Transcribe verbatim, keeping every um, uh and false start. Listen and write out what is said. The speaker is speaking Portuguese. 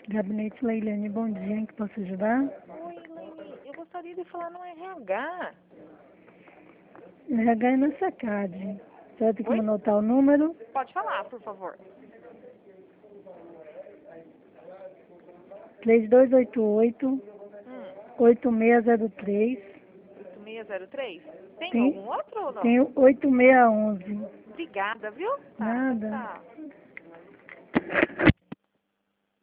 Gabinete Leilene, bom dia, em que posso ajudar? Oi, Elaine, eu gostaria de falar no R H. R H é na SECAD. Você tem como Oi? anotar o número? Pode falar, por favor. três dois oito oito, Hum, oito seis zero três. oito seis zero três? Tem, Tem, algum outro ou não? tem o oito seis um um. Obrigada, viu? Tá, Nada. tchau.